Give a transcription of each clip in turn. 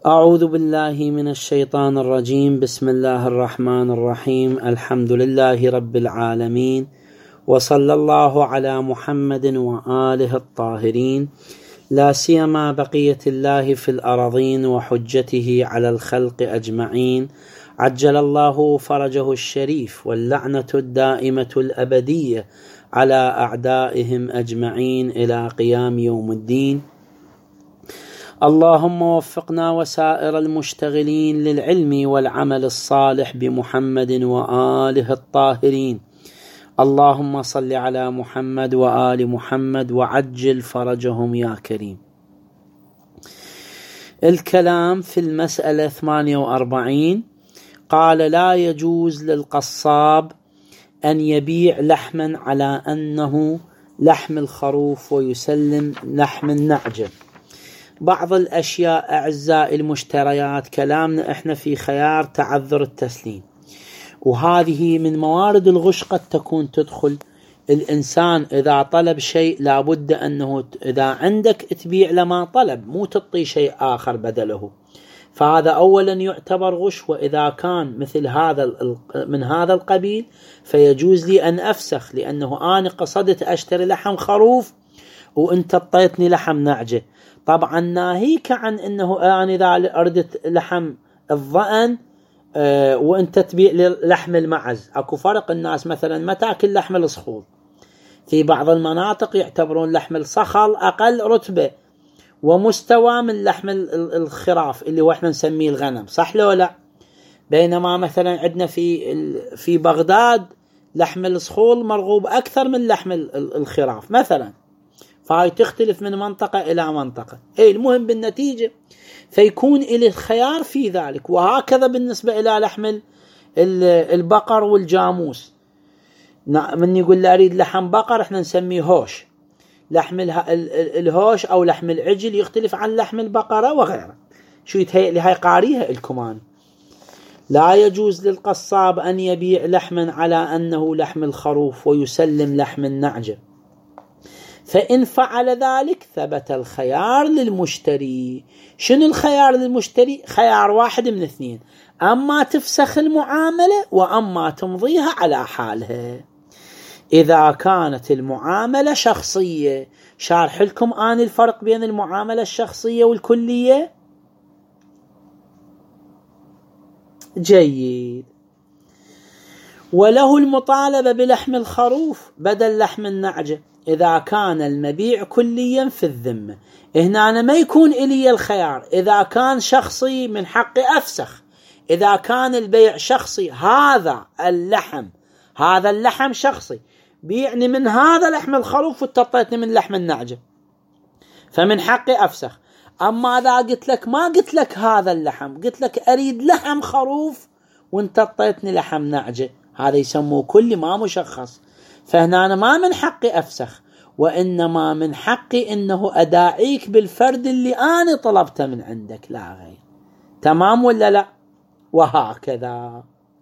أعوذ بالله من الشيطان الرجيم. بسم الله الرحمن الرحيم. الحمد لله رب العالمين، وصلى الله على محمد وآله الطاهرين، لا سيما بقية الله في الأراضين وحجته على الخلق أجمعين، عجل الله فرجه الشريف، واللعنة الدائمة الأبدية على أعدائهم أجمعين إلى قيام يوم الدين. اللهم وفقنا وسائر المشتغلين للعلم والعمل الصالح بمحمد وآله الطاهرين. اللهم صل على محمد وآل محمد وعجل فرجهم يا كريم. الكلام في المسألة 48. قال: لا يجوز للقصاب أن يبيع لحما على أنه لحم الخروف ويسلم لحم النعجة. بعض الأشياء أعزائي المشتريات، كلامنا إحنا في خيار تعذر التسليم، وهذه من موارد الغش قد تكون تدخل. الإنسان إذا طلب شيء لابد أنه إذا عندك تبيع لما طلب، مو تعطي شيء آخر بدله، فهذا أولا يعتبر غش. وإذا كان مثل هذا من هذا القبيل فيجوز لي أن أفسخ، لأنه أنا قصدت أشتري لحم خروف وأنت اعطيتني لحم نعجة. طبعا ناهيك عن أنه أنا إذا أردت لحم الضأن وأنت تبيع لحم المعز، أكو فرق. الناس مثلا ما تأكل لحم الصخول، في بعض المناطق يعتبرون لحم الصخل أقل رتبة ومستوى من لحم الخراف اللي هو احنا نسميه الغنم، صح لو لا؟ بينما مثلا عندنا في بغداد لحم الصخول مرغوب أكثر من لحم الخراف مثلا، فهي تختلف من منطقة إلى منطقة. المهم بالنتيجة فيكون إلي الخيار في ذلك. وهكذا بالنسبة إلى لحم البقر والجاموس، من يقول لي أريد لحم بقر احنا نسميه هوش، لحم الهوش أو لحم العجل يختلف عن لحم البقرة وغيره. شو يتهيأ لي هاي قاريها الكمان. لا يجوز للقصاب أن يبيع لحما على أنه لحم الخروف ويسلم لحم النعجة، فإن فعل ذلك ثبت الخيار للمشتري. شنو الخيار للمشتري؟ خيار واحد من اثنين: أما تفسخ المعاملة وأما تمضيها على حالها. إذا كانت المعاملة شخصية، شارح لكم آن الفرق بين المعاملة الشخصية والكلية. جيد. وله المطالبة بلحم الخروف بدل لحم النعجة إذا كان المبيع كليا في الذمة. هنا أنا ما يكون إلي الخيار. إذا كان شخصي من حقي أفسخ، إذا كان البيع شخصي هذا اللحم شخصي، بيعني من هذا لحم الخروف وتطيتني من لحم النعجة، فمن حقي أفسخ. أما إذا قلت لك ما قلت لك هذا اللحم، قلت لك أريد لحم خروف وانت طيتني لحم نعجة، هذا يسموه كلي ما مشخص. فهنا أنا ما من حقي أفسخ، وإنما من حقي إنه أداعيك بالفرد اللي أنا طلبته من عندك لا غير. تمام ولا لا؟ وهكذا.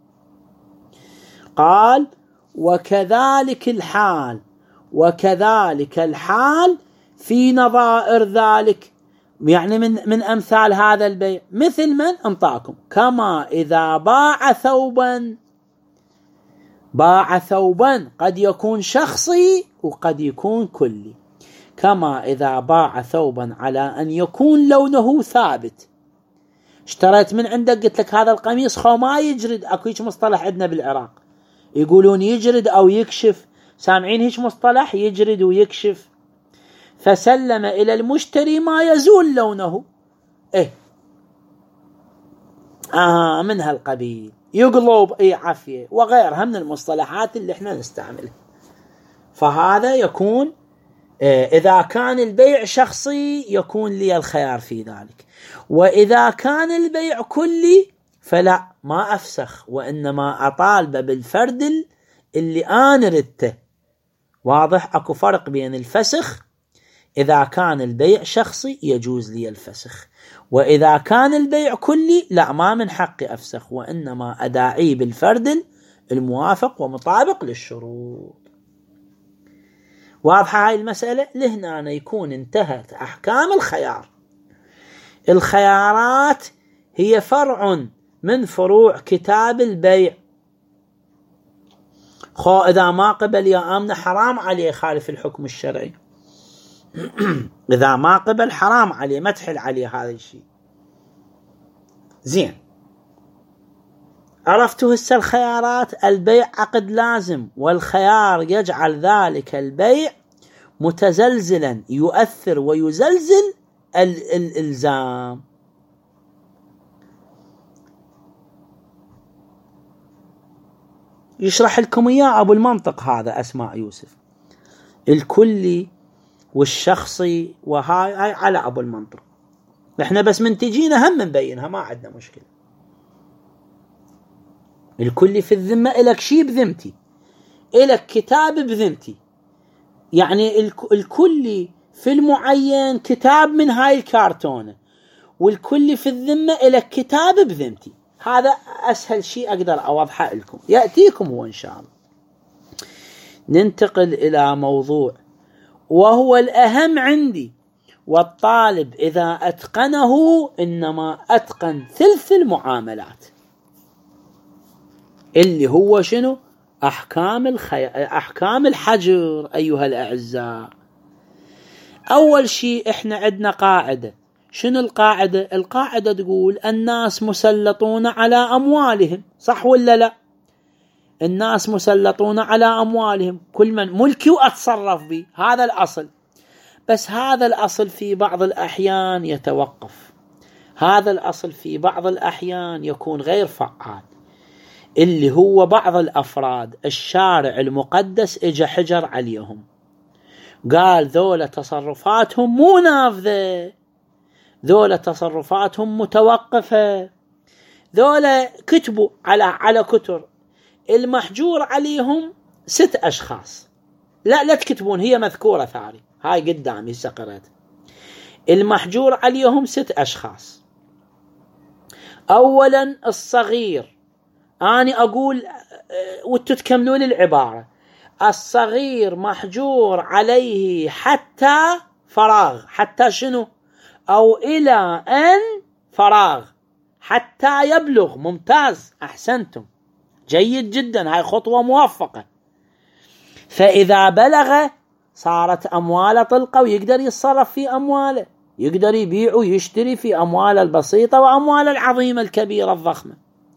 قال: وكذلك الحال في نظائر ذلك، يعني من أمثال هذا البيع، مثل من انطاكم: كما إذا باع ثوبا قد يكون شخصي وقد يكون كلي. كما إذا باع ثوبا على أن يكون لونه ثابت. اشتريت من عندك، قلت لك هذا القميص ما يجرد، اكو هيك مصطلح عندنا بالعراق يقولون يجرد أو يكشف، سامعين هيك مصطلح يجرد ويكشف. فسلم إلى المشتري ما يزول لونه، من هالقبيل، يقلب عافية وغيرها من المصطلحات اللي احنا نستعملها. فهذا يكون إذا كان البيع شخصي يكون لي الخيار في ذلك. وإذا كان البيع كلي فلا، ما أفسخ، وإنما أطالب بالفرد اللي أنا ردته. واضح؟ أكو فرق بين الفسخ. إذا كان البيع شخصي يجوز لي الفسخ، وإذا كان البيع كلي لا، ما من حقي أفسخ، وإنما أداعي بالفرد الموافق ومطابق للشروط. واضحة هاي المسألة؟ لهنا يكون انتهت أحكام الخيار. الخيارات هي فرع من فروع كتاب البيع. خو إذا ما قبل يا آمنة حرام عليه خالف الحكم الشرعي. إذا ما قبل حرام عليه، ما تحل عليه هذا الشيء. زين، عرفتوا هسه الخيارات. البيع عقد لازم، والخيار يجعل ذلك البيع متزلزلا يؤثر ويزلزل الإلزام. يشرح لكم إياه أبو المنطق هذا أسماء يوسف، الكلي والشخصي، وهاي على أبو المنطق. إحنا بس من تجينا هم نبينها، ما عندنا مشكلة. الكلي في الذمة إلك شيء بذمتي، إلك كتاب بذمتي. يعني الكلي في المعين كتاب من هاي الكارتونة، والكلي في الذمة إلك كتاب بذمتي. هذا أسهل شيء أقدر أوضحه لكم، يأتيكم هو إن شاء الله. ننتقل إلى موضوع وهو الأهم عندي، والطالب إذا أتقنه إنما أتقن ثلث المعاملات، اللي هو شنو؟ أحكام الحجر. أيها الأعزاء، أول شيء إحنا عندنا قاعدة. شنو القاعدة؟ القاعدة تقول الناس مسلطون على أموالهم، صح ولا لا؟ الناس مسلطون على أموالهم، كل من ملكي وأتصرف به، هذا الأصل. بس هذا الأصل في بعض الأحيان يتوقف، هذا الأصل في بعض الأحيان يكون غير فعال، اللي هو بعض الأفراد الشارع المقدس اجى حجر عليهم، قال ذولا تصرفاتهم مو نافذة، ذولا تصرفاتهم متوقفة، ذولا كتبوا على كتر المحجور عليهم 6 أشخاص. لا تكتبون، هي مذكورة ثاني، هاي قدامي سقرت. المحجور عليهم 6 أشخاص. أولا الصغير، أنا أقول وتتكملون العبارة. الصغير محجور عليه حتى فراغ، حتى شنو؟ أو إلى أن فراغ، حتى يبلغ. ممتاز، أحسنتم، جيد جدا، هاي خطوة موفقة. فإذا بلغ صارت أمواله طلقة، ويقدر يتصرف في أمواله، يقدر يبيع ويشتري في أمواله البسيطة وأمواله العظيمة الكبيرة الضخمة.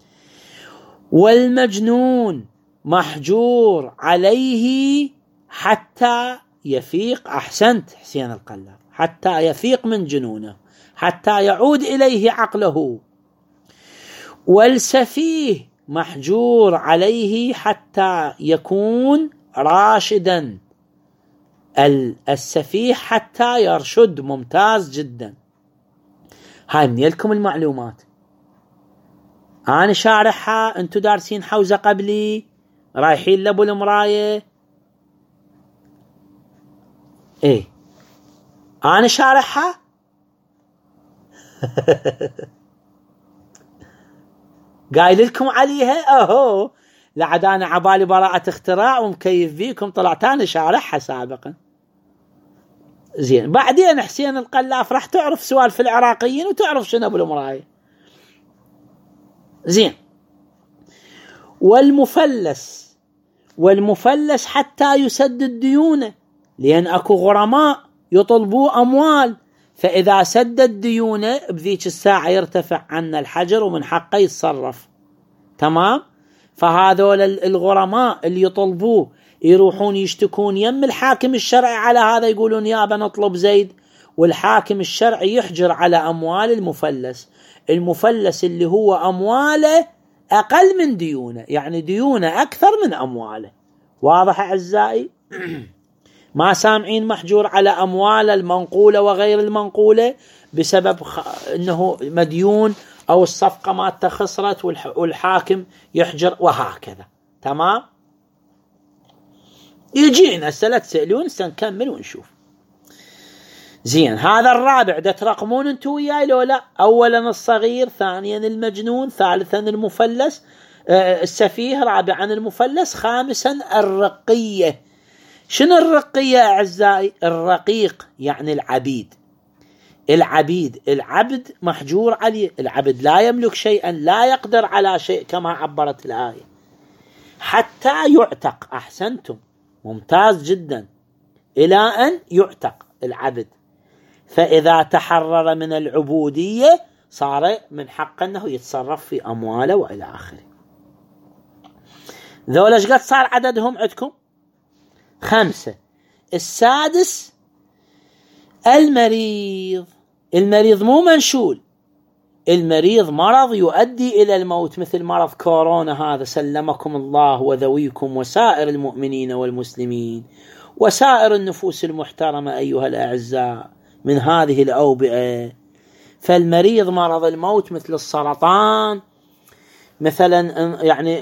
والمجنون محجور عليه حتى يفيق. أحسنت حسين القلاب، حتى يفيق من جنونه، حتى يعود إليه عقله. والسفيه محجور عليه حتى يكون راشدا، السفيه حتى يرشد. ممتاز جدا، هاي من لكم المعلومات، أنا شارحها، أنتوا دارسين حوزة قبلي، رايحين لأبو المراية. إيه أنا شارحها. قايل لكم عليها. أهو لعد أنا عبالي براءة اختراع ومكيف بيكم، طلعت أنا شارحها سابقا. زين، بعدين حسين القلاف راح تعرف سوالف العراقيين وتعرف شنو أبو المراية. زين، والمفلس حتى يسدد ديونه، لأن أكو غرماء يطلبوا أموال، فإذا سدد ديونه بذيك الساعة يرتفع عنا الحجر ومن حقه يتصرف. تمام؟ فهذول الغرماء اللي يطلبوه يروحون يشتكون يم الحاكم الشرعي على هذا، يقولون يابا نطلب زيد، والحاكم الشرعي يحجر على أموال المفلس اللي هو أمواله أقل من ديونه، يعني ديونه أكثر من أمواله. واضح أعزائي؟ ما سامعين محجور على أموال المنقولة وغير المنقولة بسبب أنه مديون أو الصفقة ما خسرت والحاكم يحجر وهكذا. تمام؟ يجينا لا تسألون، سنكمل ونشوف. زين، هذا الرابع ده ترقمون انتوا وياي لو لا؟ أولا الصغير، ثانيا المجنون، ثالثا المفلس، السفيه، رابعا المفلس، خامسا الرقية. شنو الرقية أعزائي؟ الرقيق يعني العبيد، العبيد، العبد محجور عليه، العبد لا يملك شيئا، لا يقدر على شيء كما عبرت الآية، حتى يعتق. أحسنتم، ممتاز جدا، إلى أن يعتق العبد، فإذا تحرر من العبودية صار من حقه أنه يتصرف في أمواله وإلى آخره. ذولا ايش قد صار عددهم عندكم؟ 5. السادس المريض. المريض مو منشول، المريض مرض يؤدي إلى الموت، مثل مرض كورونا هذا سلمكم الله وذويكم وسائر المؤمنين والمسلمين وسائر النفوس المحترمة أيها الأعزاء من هذه الأوبئة. فالمريض مرض الموت مثل السرطان مثلا، يعني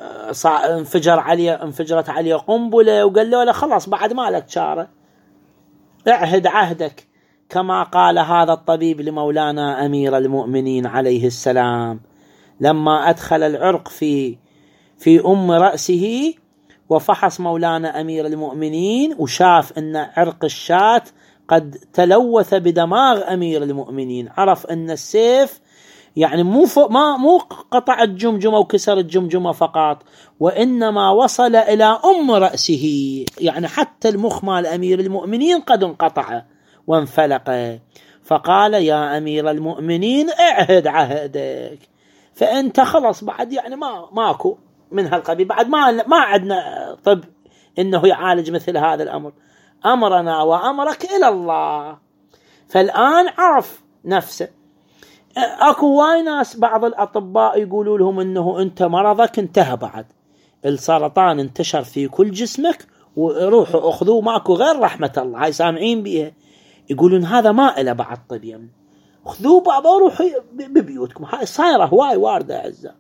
انفجرت عليه قنبلة وقال له خلاص بعد ما لك شارة، اعهد عهدك، كما قال هذا الطبيب لمولانا أمير المؤمنين عليه السلام لما أدخل العرق في أم رأسه، وفحص مولانا أمير المؤمنين وشاف أن عرق الشاة قد تلوث بدماغ أمير المؤمنين، عرف أن السيف يعني مو قطع الجمجمة وكسر الجمجمة فقط، وإنما وصل إلى أم رأسه، يعني حتى المخ مال أمير المؤمنين قد انقطع وانفلق. فقال يا أمير المؤمنين اعهد عهدك، فأنت خلص بعد يعني ماكو من هالقبيل، بعد ما عندنا طب إنه يعالج مثل هذا الأمر، أمرنا وأمرك إلى الله. فالآن عرف نفسه. اكو واي ناس بعض الأطباء يقولوا لهم انه انت مرضك انتهى، بعد السرطان انتشر في كل جسمك وروحوا اخذوه ماكو غير رحمة الله، هاي سامعين بيها، يقولون هذا ما إله بعد طب يمن، خذوه بابا وروحوا ببيوتكم. هاي صايرة هواي واردة أعزاء.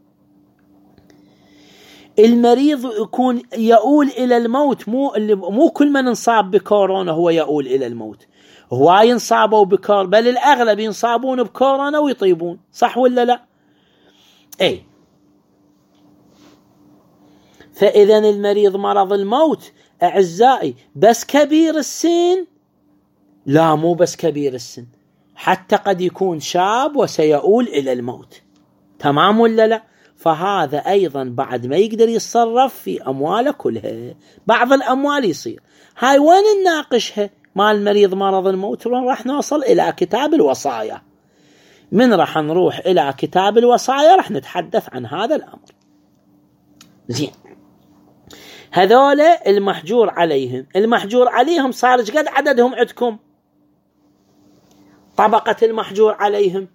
المريض يكون يؤول إلى الموت، مو كل من انصاب بكورونا هو يؤول إلى الموت، هواي ينصابوا بكورونا، بل الأغلب ينصابون بكورونا ويطيبون، صح ولا لا؟ أي. فإذا المريض مرض الموت أعزائي بس كبير السن؟ لا، مو بس كبير السن، حتى قد يكون شاب وسيؤول إلى الموت، تمام ولا لا؟ فهذا أيضا بعد ما يقدر يتصرف في أمواله كلها، بعض الأموال يصير. هاي وين نناقشها مال المريض مرض الموت؟ راح نوصل إلى كتاب الوصايا، من راح نروح إلى كتاب الوصايا راح نتحدث عن هذا الأمر. زين، هذول المحجور عليهم، المحجور عليهم صار قد عددهم عندكم؟ طبقة المحجور عليهم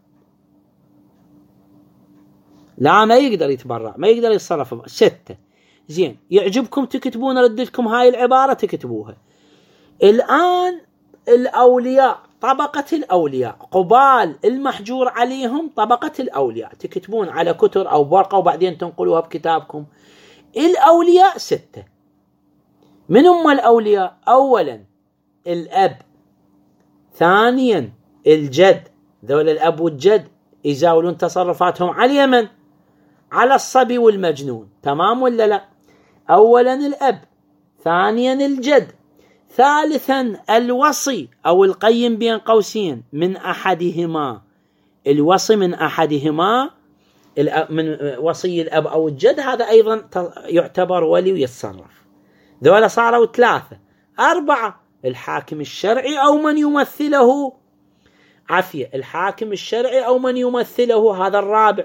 لا ما يقدر يتبرع، ما يقدر يتصرف، 6. زين، يعجبكم تكتبون ردلكم هاي العبارة تكتبوها. الآن الأولياء، طبقة الأولياء قبال المحجور عليهم، طبقة الأولياء تكتبون على كتر أو ورقة وبعدين تنقلوها بكتابكم. الأولياء 6. من هم الأولياء؟ أولا الأب، ثانيا الجد، ذول الأب والجد يزاولون تصرفاتهم على اليمن، على الصبي والمجنون، تمام ولا لا؟ أولا الأب، ثانيا الجد، ثالثا الوصي أو القيم بين قوسين من أحدهما، الوصي من أحدهما، من وصي الأب أو الجد، هذا أيضا يعتبر ولي ويتصرف. ذولا صاروا 3. 4 الحاكم الشرعي أو من يمثله، عافية، الحاكم الشرعي أو من يمثله، هذا 4.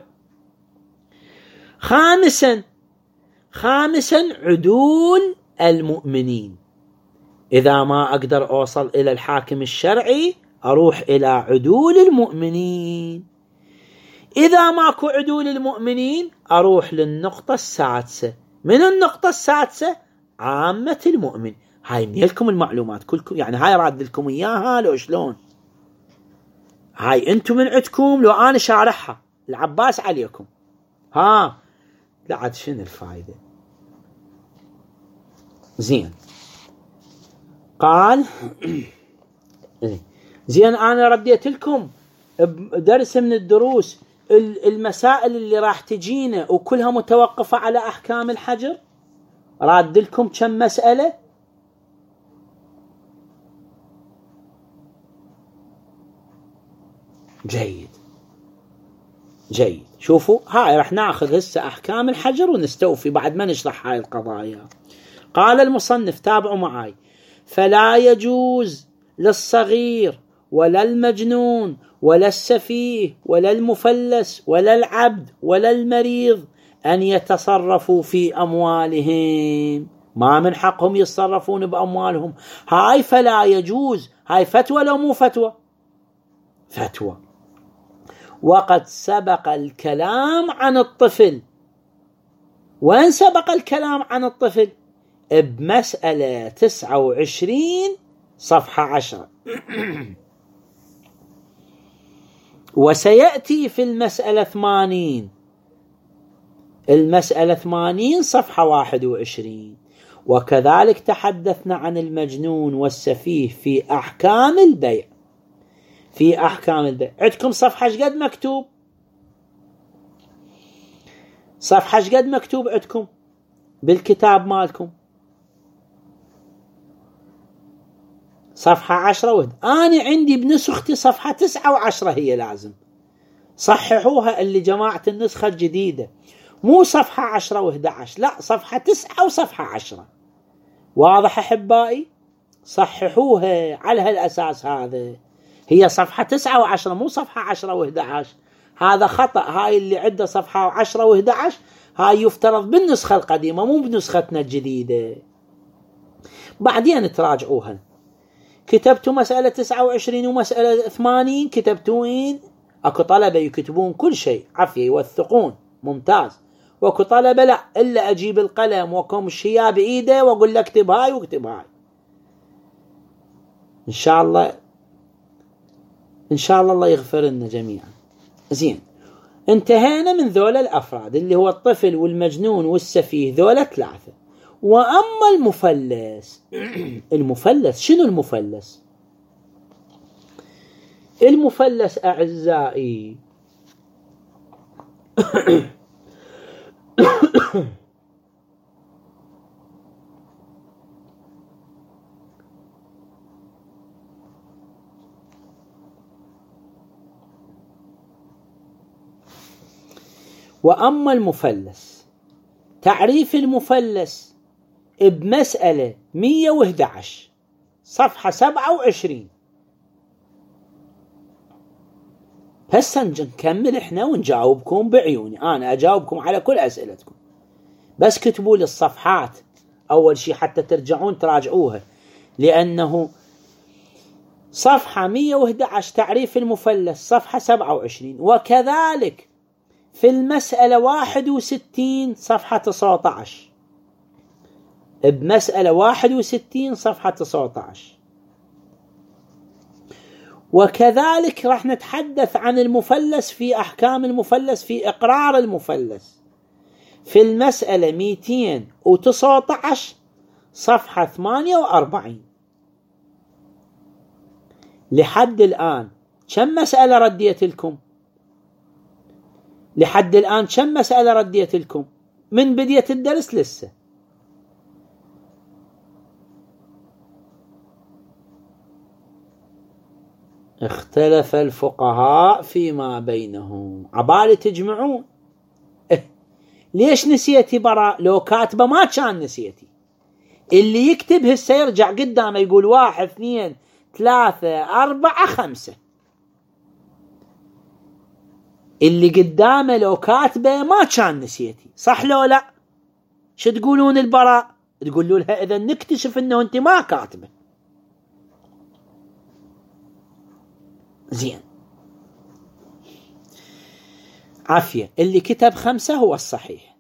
خامسا عدول المؤمنين، إذا ما أقدر أوصل إلى الحاكم الشرعي أروح إلى عدول المؤمنين، إذا ماكو عدول المؤمنين أروح للنقطة السادسة. من النقطة السادسة عامة المؤمن. هاي منيلكم المعلومات كلكم، يعني هاي راد لكم إياها لو شلون، هاي أنتم من عندكم لو أنا شارحها العباس عليكم. ها لا عاد شنو الفائدة؟ زين، قال زين أنا رديت لكم درس من الدروس المسائل اللي راح تجينا وكلها متوقفة على أحكام الحجر، راد لكم كم مسألة؟ جيد جيد. شوفوا هاي رح ناخذ هسه أحكام الحجر ونستوفي بعد ما نشرح هاي القضايا. قال المصنف تابعوا معي: فلا يجوز للصغير ولا المجنون ولا السفيه ولا المفلس ولا العبد ولا المريض أن يتصرفوا في أموالهم. ما من حقهم يتصرفون بأموالهم. هاي فلا يجوز، هاي فتوى لو مو فتوى؟ فتوى. وقد سبق الكلام عن الطفل. وين سبق الكلام عن الطفل؟ بمسألة 29 صفحة 10 وسيأتي في المسألة 80، المسألة 80 صفحة 21. وكذلك تحدثنا عن المجنون والسفيه في أحكام البيع. في أحكام البيع عندكم صفحة شقد مكتوب؟ صفحة شقد مكتوب عندكم بالكتاب مالكم؟ صفحة 10 وحدة. أنا عندي بنسختي صفحة 9 و10 هي لازم صححوها اللي جماعة النسخة الجديدة، مو صفحة 10 و11، لا صفحة 9 وصفحة 10. واضح أحبائي؟ صححوها على هالأساس. هذا هي صفحة 9 و10 مو صفحة 10 و11. هذا خطأ. هاي اللي عنده صفحة 10 و11 هاي يفترض بالنسخة القديمة مو بنسختنا الجديدة. بعدين تراجعوها. كتبتوا مسألة 29 ومسألة 80 كتبتوين. اكو طلبة يكتبون كل شيء عافية يوثقون ممتاز، واكو طلبة لا الا اجيب القلم وكمشيها بايده واقول له اكتب هاي واكتب هاي. ان شاء الله الله يغفر لنا جميعا. زين، انتهينا من ذول الافراد اللي هو الطفل والمجنون والسفيه، ذولا 3. واما المفلس المفلس شنو المفلس؟ المفلس اعزائي واما المفلس، تعريف المفلس بمسألة 111 صفحة 27. هسه نكمل احنا ونجاوبكم بعيوني. انا اجاوبكم على كل اسئلتكم، بس كتبوا لي الصفحات اول شيء حتى ترجعون تراجعوها، لانه صفحة 111 تعريف المفلس صفحة 27. وكذلك في المسألة 61 صفحة 19، بمسألة 61 صفحة 19. وكذلك راح نتحدث عن المفلس في أحكام المفلس في إقرار المفلس في المسألة 219 صفحة 48. لحد الآن كم مسألة رديت لكم؟ لحد الآن كم مسألة رديت لكم من بداية الدرس لسه؟ اختلف الفقهاء فيما بينهم. عبالي تجمعون. ليش نسيتي براء؟ لو كاتبة ما كان نسيتي. اللي يكتب هسه يرجع قدامه يقول 1 2 3 4 5. اللي قدامه لو كاتبه ما كان نسيتي، صح لو لا؟ شو تقولون البراء؟ تقولوا لها اذا نكتشف انه انت ما كاتبه. زين، عافية. اللي كتب 5 هو الصحيح.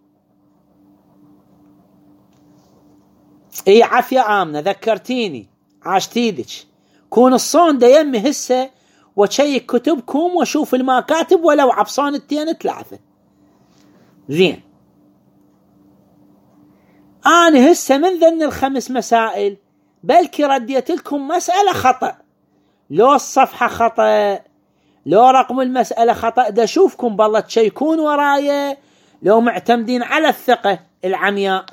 اي عافية آمنة، ذكرتيني، عاشتيدك. كون الصون دا يمي هسه وشيك كتبكم وشوف الما كاتب ولو عبصان 2 3. زين، أنا هسه من ذن ال5 مسائل بلكي رديت لكم مسألة خطأ، لو الصفحة خطأ لو رقم المسألة خطأ، دا شوفكم بالله تشيكون ورايا لو معتمدين على الثقة العمياء.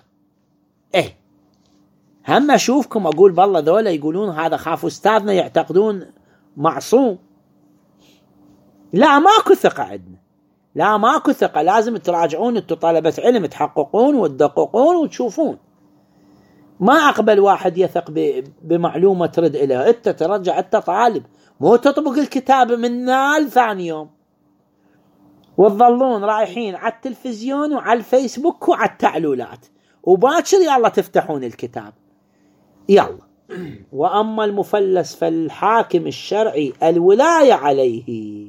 هم أشوفكم أقول بالله ذولا يقولون هذا خاف أستاذنا يعتقدون معصوم. لا ماكو ثقة عندنا، لا ماكو ثقة، لازم تراجعون انتم طلبة علم، تحققون وتدققون وتشوفون. ما أقبل واحد يثق بمعلومة ترد إليها، أنت ترجع، أنت طالب، مو تطبق الكتاب من نال ثاني يوم وتظلون رايحين على التلفزيون وعلى الفيسبوك وعلى التعلولات، وباكر يلا تفتحون الكتاب يلا. وأما المفلس فالحاكم الشرعي الولاية عليه.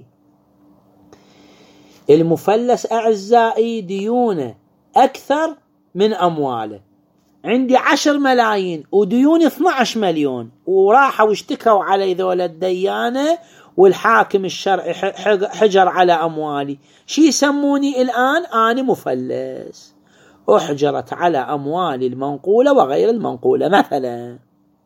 المفلس أعزائي ديونه أكثر من أمواله، عندي 10 ملايين وديوني 12 مليون، وراحوا واشتكوا علي ذولا الديانة والحاكم الشرعي حجر على أموالي، شي يسموني الآن؟ أنا مفلس، أحجرت على أموالي المنقولة وغير المنقولة. مثلا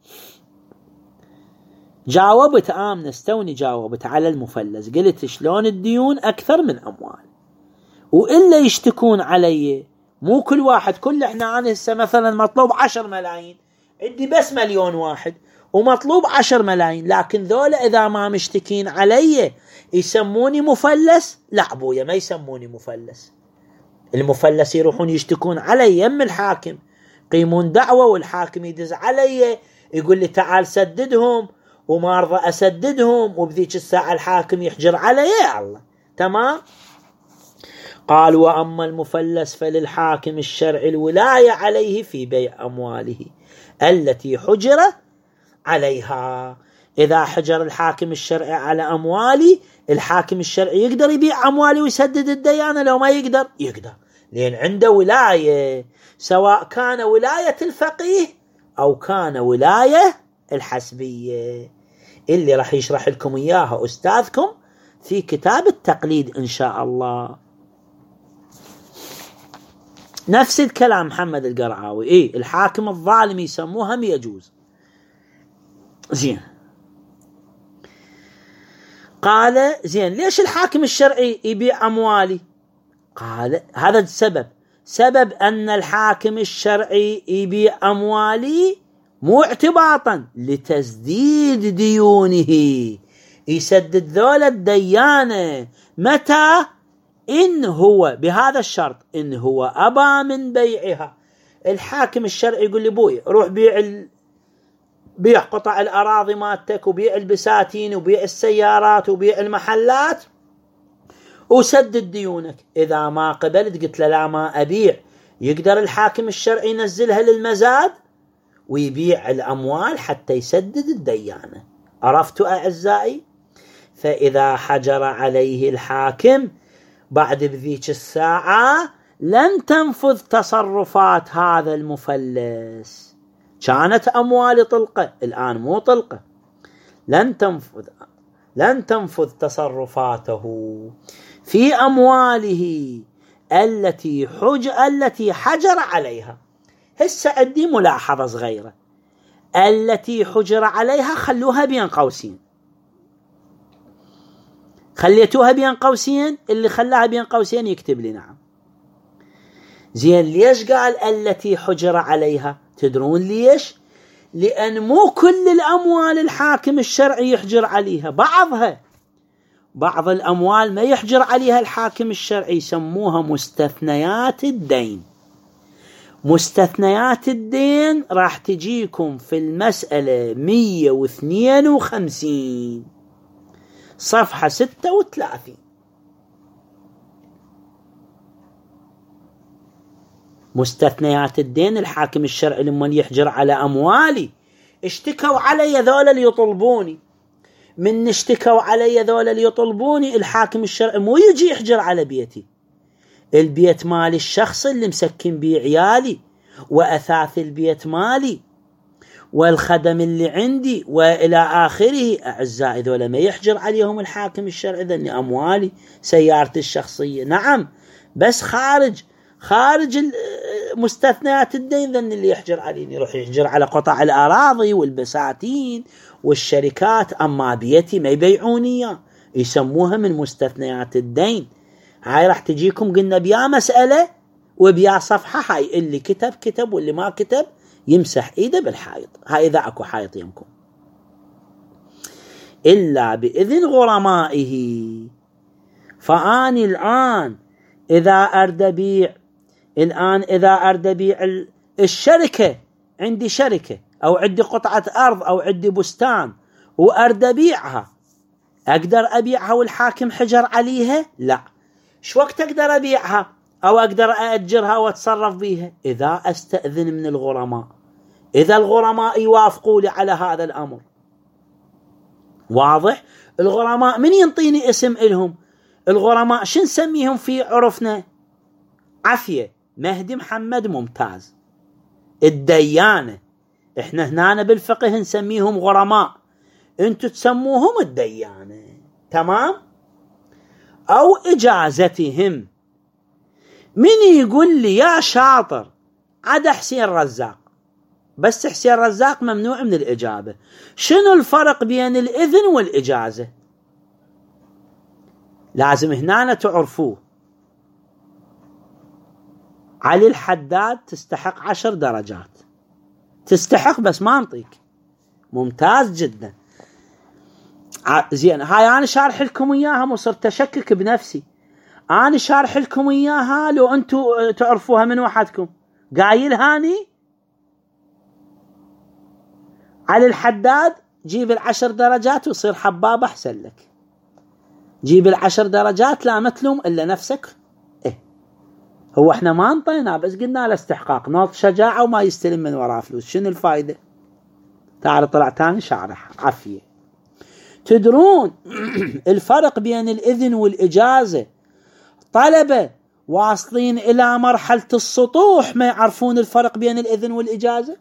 جاوبت استوني جاوبت على المفلس، قلت شلون الديون أكثر من أموال، وإلا يشتكون علي، مو كل واحد، كل احنا أنا هسه مثلا مطلوب 10 ملايين، عندي بس 1,000,000 ومطلوب 10 ملايين، لكن ذولا إذا ما مشتكين علي يسموني مفلس؟ لا أبويا ما يسموني مفلس. المفلس يروحون يشتكون علي يم الحاكم، قيمون دعوة والحاكم يدز علي يقول لي تعال سددهم، وما أرضى أسددهم، وبذيك الساعة الحاكم يحجر علي. يا الله تمام. قال وأما المفلس فللحاكم الشرعي الولاية عليه في بيع أمواله التي حجر عليها. إذا حجر الحاكم الشرعي على أموالي، الحاكم الشرعي يقدر يبيع أموالي ويسدد الديانة؟ لو ما يقدر، يقدر، لأن عنده ولاية، سواء كان ولاية الفقيه أو كان ولاية الحسبية، اللي راح يشرح لكم إياها أستاذكم في كتاب التقليد إن شاء الله. نفس الكلام محمد القرعاوي، الحاكم الظالم يسموها يجوز. زين، قال زين ليش الحاكم الشرعي يبيع أموالي؟ قال هذا السبب، سبب أن الحاكم الشرعي يبيع أموالي مو اعتباطا لتسديد ديونه، يسدد ذولا الديانة متى؟ إن هو بهذا الشرط، إن هو أبى من بيعها. الحاكم الشرعي يقول لي بوي روح بيع قطع الأراضي مالتك، وبيع البساتين، وبيع السيارات، وبيع المحلات، وسدد ديونك. إذا ما قبلت قلت له لا ما أبيع، يقدر الحاكم الشرعي ينزلها للمزاد ويبيع الأموال حتى يسدد الديانة. عرفتوا أعزائي؟ فإذا حجر عليه الحاكم بعد بذيك الساعة لن تنفذ تصرفات هذا المفلس. كانت أموال طلقة، الآن مو طلقة، لن تنفذ تصرفاته في أمواله التي حجر عليها. هسه عندي ملاحظة صغيرة، التي حجر عليها خلوها بين قوسين، خليتوها بين قوسين، اللي خلاها بين قوسين يكتب لي نعم. زين ليش قال التي حجر عليها؟ تدرون ليش؟ لأن مو كل الأموال الحاكم الشرعي يحجر عليها، بعض الأموال ما يحجر عليها الحاكم الشرعي، يسموها مستثنيات الدين. مستثنيات الدين راح تجيكم في المسألة 152 صفحة 36. مستثنيات الدين، الحاكم الشرعي لما يحجر على أموالي، اشتكوا علي ذولا اللي يطلبوني، من اشتكوا علي ذولا اللي يطلبوني، الحاكم الشرعي مو يجي يحجر على بيتي، البيت مالي الشخص اللي مسكن بيه عيالي، وأثاث البيت مالي، والخدم اللي عندي، وإلى آخره. أعزائي ذولا ما يحجر عليهم الحاكم الشرعي، ذني أموالي، سيارتي الشخصية، نعم، بس خارج مستثنيات الدين ذن اللي يحجر عليني، يروح يحجر على قطع الأراضي والبساتين والشركات، أما بيتي ما يبيعوني، يسموها من مستثنيات الدين. هاي راح تجيكم قلنا بيا مسألة وبيا صفحة، هاي اللي كتب واللي ما كتب يمسح إيده بالحائط. هاي إذا أكو حائط يمكم، إلا بإذن غرمائه. فأني الآن إذا أرد أبيع الشركة، عندي شركة أو عندي قطعة أرض أو عندي بستان وأرد أبيعها، أقدر أبيعها والحاكم حجر عليها؟ لا. شو وقت أقدر أبيعها أو أقدر أأجرها وأتصرف بيها؟ إذا أستأذن من الغرماء، إذا الغرماء يوافقوا لي على هذا الأمر. واضح؟ الغرماء من ينطيني اسم إلهم؟ الغرماء شو نسميهم في عرفنا؟ عفية، مهدي محمد، ممتاز. الديانة احنا هنا بالفقه نسميهم غرماء، انتوا تسموهم الديانة، تمام؟ او اجازتهم. من يقول لي يا شاطر عدا حسين رزاق، بس حسين رزاق ممنوع من الإجابة. شنو الفرق بين الإذن والإجازة؟ لازم هنا تعرفوه. علي الحداد تستحق 10 درجات، تستحق بس ما انطيك. ممتاز جدا. زين، هاي أنا شارح لكم إياها، وصرت أشكك بنفسي. أنا شارح لكم إياها لو أنتوا تعرفوها من وحدكم. قايل هاني علي الحداد جيب 10 درجات ويصير حباب أحسن لك. جيب 10 درجات لا متلوم إلا نفسك. هو احنا ما انطينا، بس قلنا له استحقاق، نوط شجاعة وما يستلم من وراه فلوس. شنو الفائدة؟ تعال طلع تاني شارح عافية. تدرون الفرق بين الإذن والإجازة؟ طلبة واصلين إلى مرحلة السطوح ما يعرفون الفرق بين الإذن والإجازة.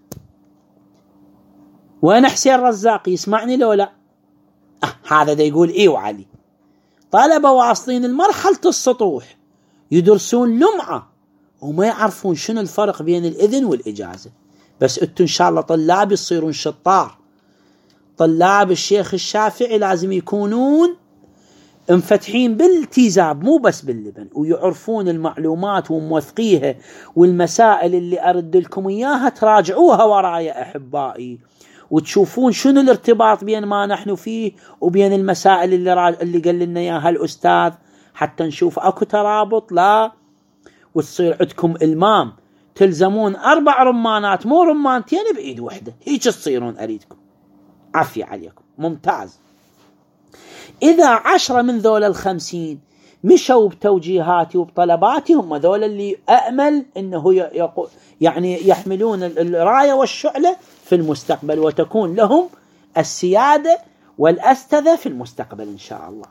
وين حسين رزاق؟ يسمعني لو لا؟ هذا دا يقول إيه وعلي. طلبة واصلين المرحلة السطوح يدرسون لمعة وما يعرفون شنو الفرق بين الإذن والإجازة. بس انتم إن شاء الله طلاب يصيرون شطار. طلاب الشيخ الشافعي لازم يكونون انفتحين بالتيزاب مو بس باللبن، ويعرفون المعلومات وموثقيها، والمسائل اللي أرد لكم إياها تراجعوها ورايا أحبائي، وتشوفون شنو الارتباط بين ما نحن فيه وبين المسائل اللي قال لنا إياها الأستاذ، حتى نشوف أكو ترابط لا وتصير عندكم إلمام. تلزمون 4 رمانات مو رمانتين بإيد وحدة، هيك تصيرون أريدكم. عافية عليكم. ممتاز. إذا 10 من ذول 50 مشوا بتوجيهاتي وبطلباتي، هم ذول اللي أأمل أنه يعني يحملون الراية والشعلة في المستقبل، وتكون لهم السيادة والأستاذة في المستقبل إن شاء الله.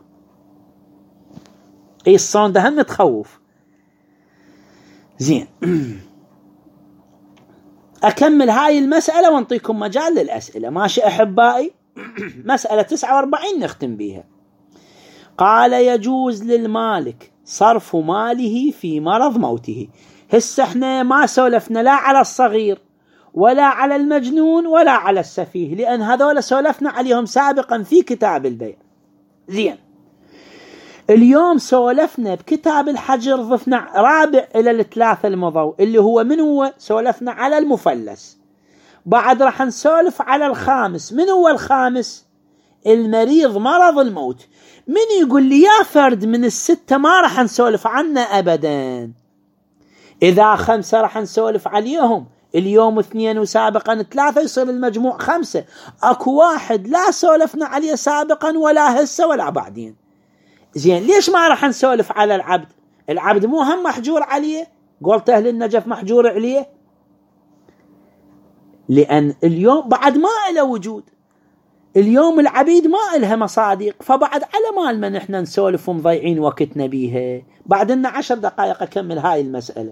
إيه الصون ده هم تخوف. زين، أكمل هاي المسألة وانطيكم مجال للأسئلة. ماشي أحبائي؟ مسألة 49 نختم بيها. قال يجوز للمالك صرف ماله في مرض موته. هسه احنا ما سولفنا لا على الصغير ولا على المجنون ولا على السفيه، لأن هذول سولفنا عليهم سابقا في كتاب البيع. زين، اليوم سولفنا بكتاب الحجر، ضفنا رابع إلى 3 المضوا اللي هو من هو؟ سولفنا على المفلس. بعد راح نسولف على الخامس. من هو الخامس؟ المريض مرض الموت. من يقول لي يا فرد من 6 ما راح نسولف عنه أبدا؟ إذا 5 راح نسولف عليهم اليوم 2 وسابقا 3 يصير المجموع 5. أكو 1 لا سولفنا عليه سابقا ولا هسه ولا بعدين. زين، ليش ما راح نسولف على العبد؟ العبد مو هم محجور عليه؟ قلت أهل النجف محجور عليه، لأن اليوم بعد ما له وجود. اليوم العبيد ما إلها مصادق، فبعد على مال ما نحن نسولف ومضيعين وقتنا بيها. بعد لنا 10 دقائق أكمل هاي المسألة.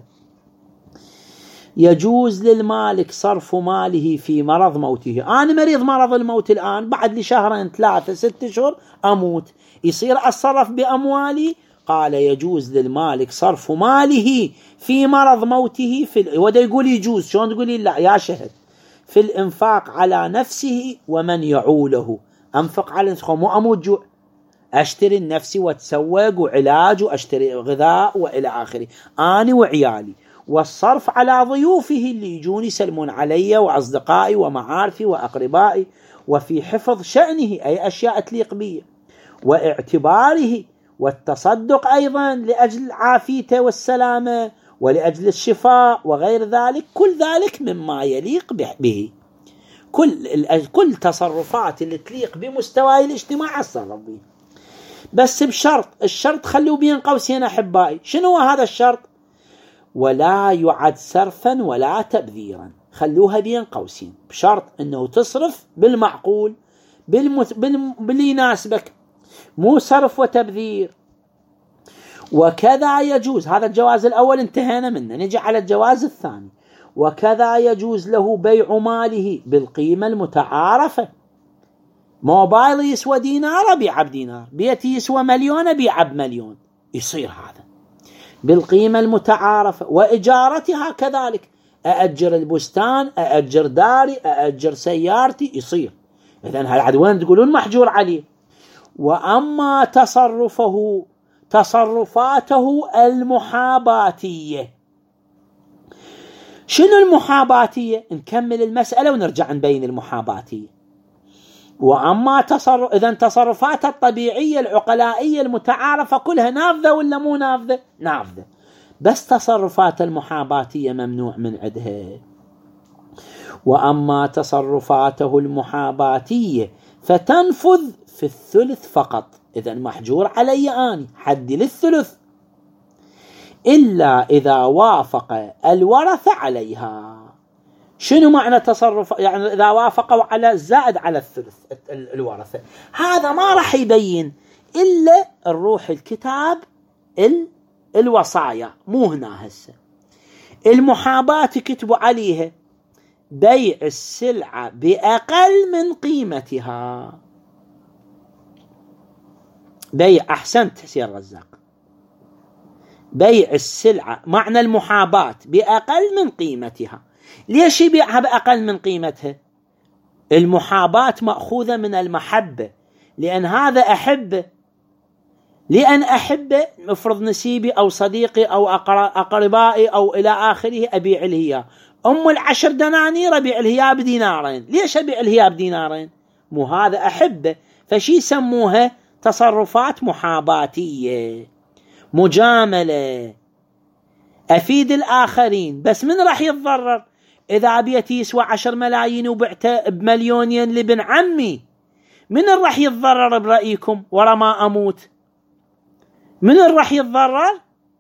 يجوز للمالك صرف ماله في مرض موته. أنا مريض مرض الموت الآن، بعد لي 2 3 6 أشهر أموت، يصير أتصرف بأموالي؟ قال يجوز للمالك صرف ماله في مرض موته وده يقول يجوز. شلون تقولي لا يا شهد؟ في الإنفاق على نفسه ومن يعوله. أنفق على نفسه، مو أموت جوع، أشتري النفسي وأتسوق وعلاج وأشتري غذاء وإلى آخره أنا وعيالي. والصرف على ضيوفه اللي يجون يسلمون علي وأصدقائي ومعارفي وأقربائي، وفي حفظ شأنه أي أشياء تليق به، واعتباره والتصدق أيضا لأجل العافية والسلامة ولأجل الشفاء وغير ذلك، كل ذلك مما يليق به. كل تصرفات اللي تليق بمستوى الاجتماع أتصرف به، بس بشرط، الشرط خلوه بين قوسين أحبائي. شنو هو هذا الشرط؟ ولا يعد سرفا ولا تبذيرا، خلوها بين قوسين، بشرط أنه تصرف بالمعقول باللي يناسبك، مو صرف وتبذير. وكذا يجوز، هذا الجواز الأول انتهينا منه، نجي على الجواز الثاني. وكذا يجوز له بيع ماله بالقيمة المتعارفة. موبايل يسوى دينار بيع بدينار، بيتي يسوى مليون بيع بمليون، يصير هذا بالقيمة المتعارفة. وإجارتها كذلك، أأجر البستان، أأجر داري، أأجر سيارتي، يصير. إذن هل وين تقولون محجور عليه؟ وأما تصرفاته المحاباتية. شنو المحاباتية؟ نكمل المسألة ونرجع نبين المحاباتية. وأما إذن تصرفات الطبيعية العقلائية المتعارفة كلها نافذة ولا مو نافذة؟ نافذة. بس تصرفات المحاباتية ممنوع من عندها. وأما تصرفاته المحاباتية فتنفذ في الثلث فقط. إذن محجور علي أني حدي للثلث، إلا إذا وافق الورثة عليها. شنو معنى تصرف؟ يعني إذا وافقوا على الزائد على الثلث الورثة، هذا ما راح يبين إلا الروح الكتاب الوصايا، مو هنا هسه. المحاباة كتبوا عليها بيع السلعة بأقل من قيمتها. بيع، أحسنت حسين رزاق، بيع السلعة، معنى المحاباة بأقل من قيمتها. ليش يبيعها بأقل من قيمتها؟ المحاباة مأخوذة من المحبة، لأن هذا أحبه، لأن أحبه افرض نسيبي أو صديقي أو أقربائي أو إلى آخره أبيع الهيا، 10 دنانير أبيع الهيا بدينارين. ليش أبيع الهيا بدينارين؟ مو هذا أحبه، فشي يسموها تصرفات محاباتية، مجاملة، أفيد الآخرين. بس من راح يتضرر؟ إذا بيتي يسوى 10 ملايين وبعته بمليونين لابن عمي، من راح يتضرر برأيكم ورا ما أموت؟ من راح يتضرر؟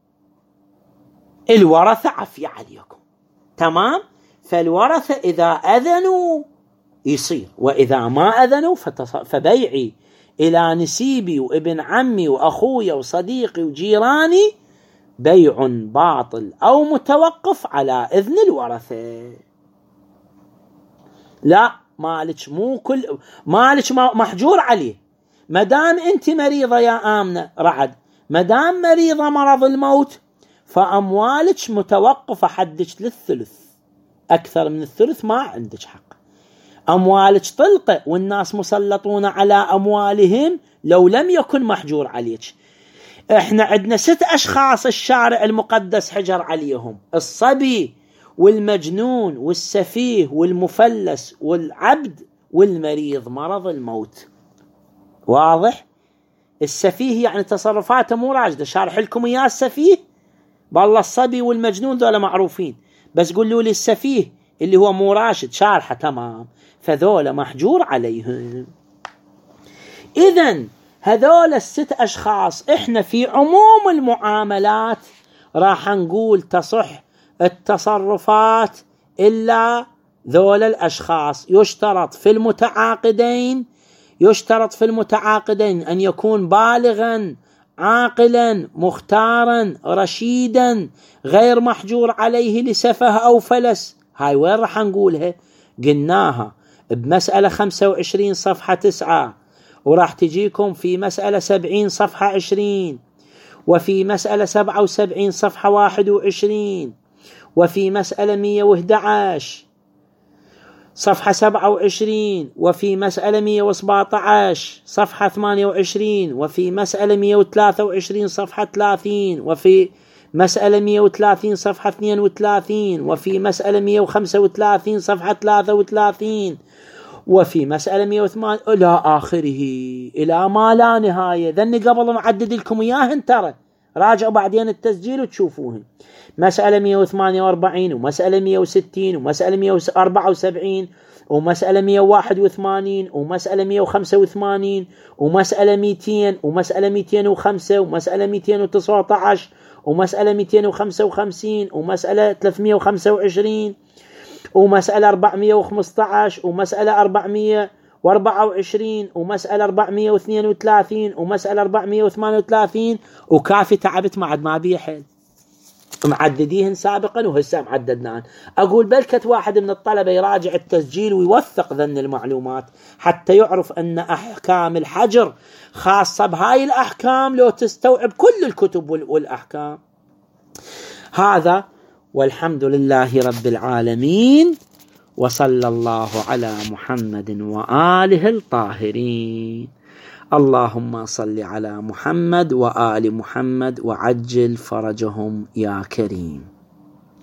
الورثة، عفية عليكم، تمام؟ فالورثة إذا أذنوا يصير، وإذا ما أذنوا فبيعي إلى نسيبي وابن عمي وأخوي وصديقي وجيراني بيع باطل أو متوقف على إذن الورثة. لا، مالك مو كل مالك محجور عليه. مدام أنت مريضة يا آمنة رعد، مدام مريضة مرض الموت، فأموالك متوقفة حدك للثلث، أكثر من الثلث ما عندك حق. أموالك طلقة والناس مسلطون على أموالهم لو لم يكن محجور عليك. احنا عندنا 6 أشخاص الشارع المقدس حجر عليهم: الصبي والمجنون والسفيه والمفلس والعبد والمريض مرض الموت. واضح؟ السفيه يعني تصرفاته مو راجدة، شارح لكم إياه السفيه. بالله الصبي والمجنون ذولا معروفين، بس قولوا لي السفيه اللي هو مو راشد شارحة تمام، فذولا محجور عليهم. إذن هذول 6 أشخاص احنا في عموم المعاملات راح نقول تصح التصرفات إلا ذول الأشخاص. يشترط في المتعاقدين أن يكون بالغا عاقلا مختارا رشيدا غير محجور عليه لسفه أو فلس. هاي وين راح نقولها؟ قلناها بمسألة 25 صفحة 9، وراح تجيكم في مسألة 70 صفحة 20، وفي مسألة 77 صفحة 21، وفي مسألة 111 صفحة 27، وفي مسألة 117 صفحة 28، وفي مسألة 123 صفحة 30، وفي مسألة 130 صفحة 32، وفي مسألة 135 صفحة 33، وفي مسألة 108 إلى آخره، إلى ما لا نهاية. ذني قبل ما أعدد لكم إياهن، ترى راجعوا بعدين التسجيل وتشوفوهن. مسألة 148 ومسألة 160 ومسألة 174 ومسألة 181 ومسألة 185 ومسألة 200 ومسألة 205 ومسألة 219 ومسألة 255 ومسألة 325 ومسألة 415 ومسألة 424 ومسألة 432 ومسألة 438. وكافي تعبت ما عاد ما بيحل، معدديهن سابقا وهسه معددناهن. أقول بلكت واحد من الطلبة يراجع التسجيل ويوثق ذن المعلومات حتى يعرف أن أحكام الحجر خاصة بهاي الأحكام لو تستوعب كل الكتب والأحكام. هذا والحمد لله رب العالمين، وصلى الله على محمد وآله الطاهرين. اللهم صل على محمد وآل محمد وعجل فرجهم يا كريم.